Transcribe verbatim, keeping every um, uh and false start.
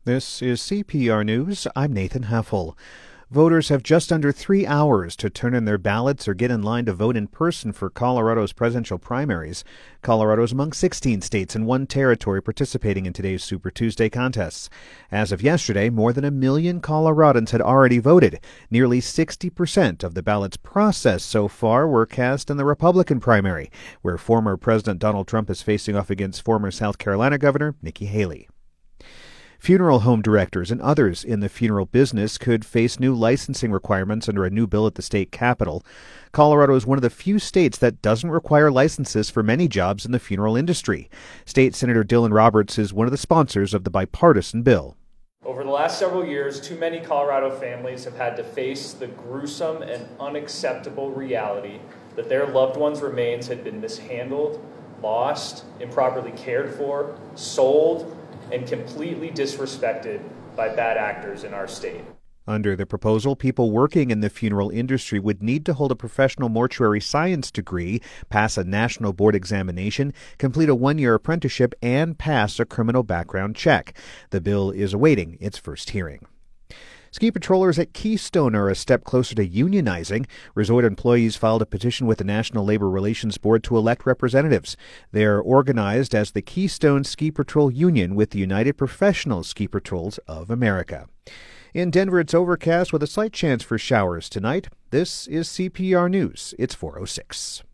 This is C P R News. I'm Nathan Heffel. Voters have just under three hours to turn in their ballots or get in line to vote in person for Colorado's presidential primaries. Colorado is among sixteen states and one territory participating in today's Super Tuesday contests. As of yesterday, more than a million Coloradans had already voted. Nearly sixty percent of the ballots processed so far were cast in the Republican primary, where former President Donald Trump is facing off against former South Carolina Governor Nikki Haley. Funeral home directors and others in the funeral business could face new licensing requirements under a new bill at the state capitol. Colorado is one of the few states that doesn't require licenses for many jobs in the funeral industry. State Senator Dylan Roberts is one of the sponsors of the bipartisan bill. Over the last several years, too many Colorado families have had to face the gruesome and unacceptable reality that their loved ones' remains had been mishandled, lost, improperly cared for, sold, and completely disrespected by bad actors in our state. Under the proposal, people working in the funeral industry would need to hold a professional mortuary science degree, pass a national board examination, complete a one-year apprenticeship, and pass a criminal background check. The bill is awaiting its first hearing. Ski patrollers at Keystone are a step closer to unionizing. Resort employees filed a petition with the National Labor Relations Board to elect representatives. They are organized as the Keystone Ski Patrol Union with the United Professional Ski Patrols of America. In Denver, it's overcast with a slight chance for showers tonight. This is C P R News. It's four oh six.